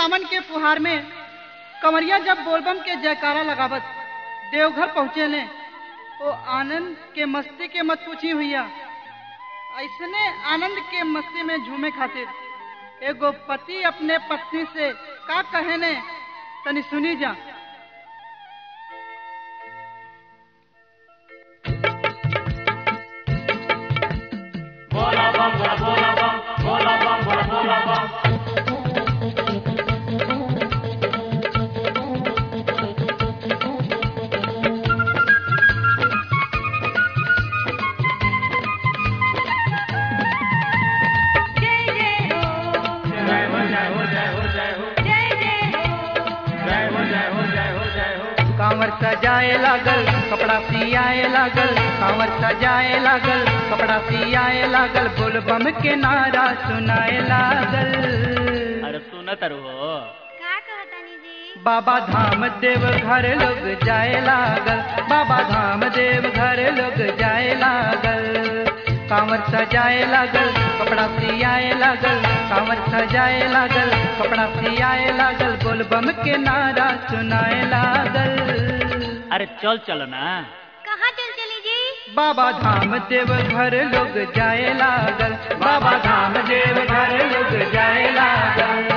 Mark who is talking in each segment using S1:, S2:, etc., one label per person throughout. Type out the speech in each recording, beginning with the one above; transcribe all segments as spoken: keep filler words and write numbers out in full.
S1: सावन के फुहार में कंवरिया जब बोलबम के जयकारा लगावत देवघर पहुँचे ने वो आनंद के मस्ती के मत पूछी हुईया। ऐसने आनंद के मस्ती में झूमे खातिर एगो पति अपने पत्नी से का कहे ने तनी सुनी जा।
S2: बोला बम बोला बोला बम बोला बम बोला बोला बम
S1: कांवर सजाए लागल कपड़ा सियाए लागल, कांवर सजाए लागल कपड़ा सियाए लागल, बोल बम के नारा सुनाए लागल।
S2: अरे सुना तरु हो
S3: का कहतानी जी?
S1: बाबा धाम देव घर लोग जाए लागल, बाबा धाम देव घर लोग जाए लागल। कांवर सजाए लागल कपड़ा सियाए लागल, कांवर सजाए लागल कपड़ा सियाए लागल, बोल बम के नारा सुनाए लागल।
S2: अरे चल चलो ना।
S3: कहाँ चल चली जी?
S1: बाबा धाम देव घर लोग जाए लागल, बाबा धाम देव घर लोग जाए लागल।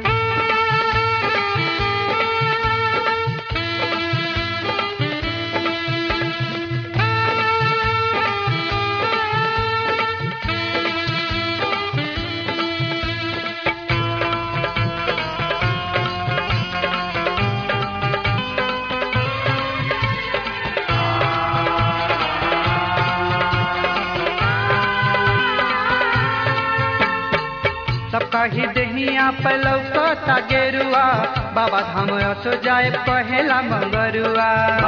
S1: सबका ही देहिया पे लौकता गेरुआ, बाबा धाम असो जाए पहला मंगरुआ।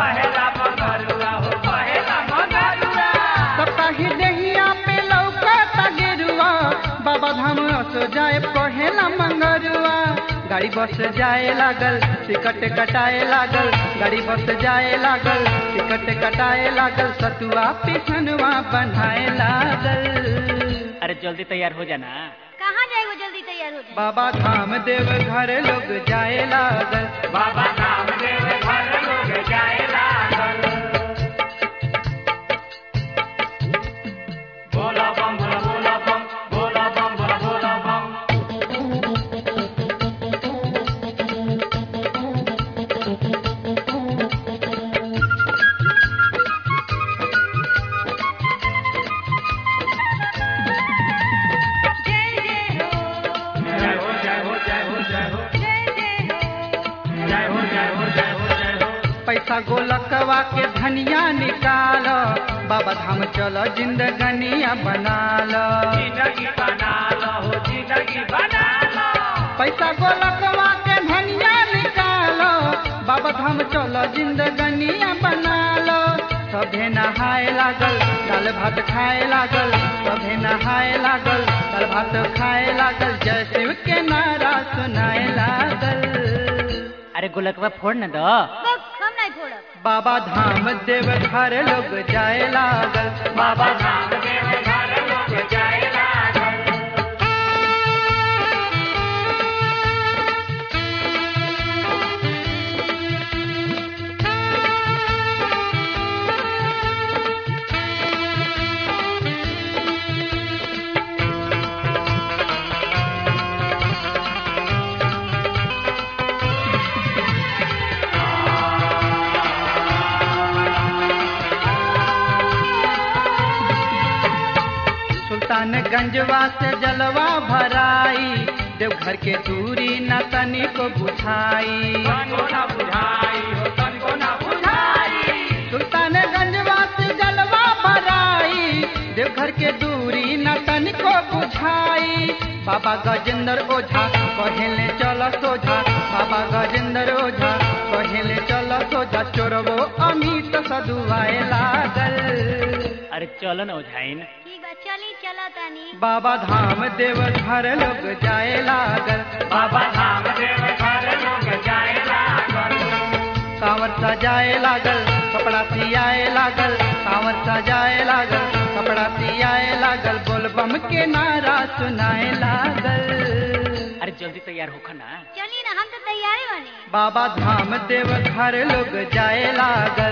S1: सबका ही देहिया पे लौकता गेरुआ, बाबा धाम असो जाए पहला मंगरुआ। गाड़ी बस जाए लागल टिकट कटाए लागल, गाड़ी बस जाए लागल टिकट कटाए लागल, सतुआ पिछनवा बनाए लागल।
S2: अरे जल्दी तैयार हो जाना।
S3: कहाँ जाए वो जल्दी तैयार हो जाए?
S1: बाबा धाम देव घर लोग जाए लागल,
S2: बाबा धाम देव घर लोग जाए लागल। बोला बम बोला बोला बम बोला बम बोला बोला बम।
S1: पैसा गोलकवा के धनिया निकाल, बाबा धाम चलो जिंदगनिया बना लो।
S2: जिंदगी बना लो हो जिंदगी बना लो।
S1: पैसा गोलकवा के धनिया निकालो, बाबा धाम चलो जिंदगनिया बना लो। सभे नहाए लागल दाल भात खाए लागल, सभे नहाए लागल दाल भात खाए लागल, जय शिव के नारा सुनाए लागल।
S2: अरे गोलकवा फोड़ न दो।
S3: बस, हम नहीं फोड़ब।
S1: बाबा धाम देव घर लोग जाए लागल,
S2: बाबा धाम देव घर लोग जाए लागल।
S1: सुल्तानगंजवा से जलवा भराई, देवघर के दूरी न तनी को बुझाई। सुल्तानगंजवा से जलवा भराई, देवघर के दूरी न तनी को बुझाई। बाबा गजेंद्र ओझा कहेले चल सोझा, बाबा गजेंद्र ओझा कहेले चल सोझा, चोरवो अमित सदुआए लागल।
S2: अरे चलो न ओझाइन।
S3: ठीक बा, चली चला तानी।
S1: बाबा धाम देव घर लोग जाए लागल,
S2: बाबा धाम देव घर लोग जाए लागल।
S1: कांवर सजाए लागल कपड़ा सियाए लागल, कांवर सजाए लागल कपड़ा सियाए लागल, बोल बम के नारा सुनाए लागल।
S2: अरे
S4: जल्दी तैयार होखा ना।
S3: चली ना, हम तो तैयार ही बनी।
S1: बाबा धाम देव घर लोग जाए लागल।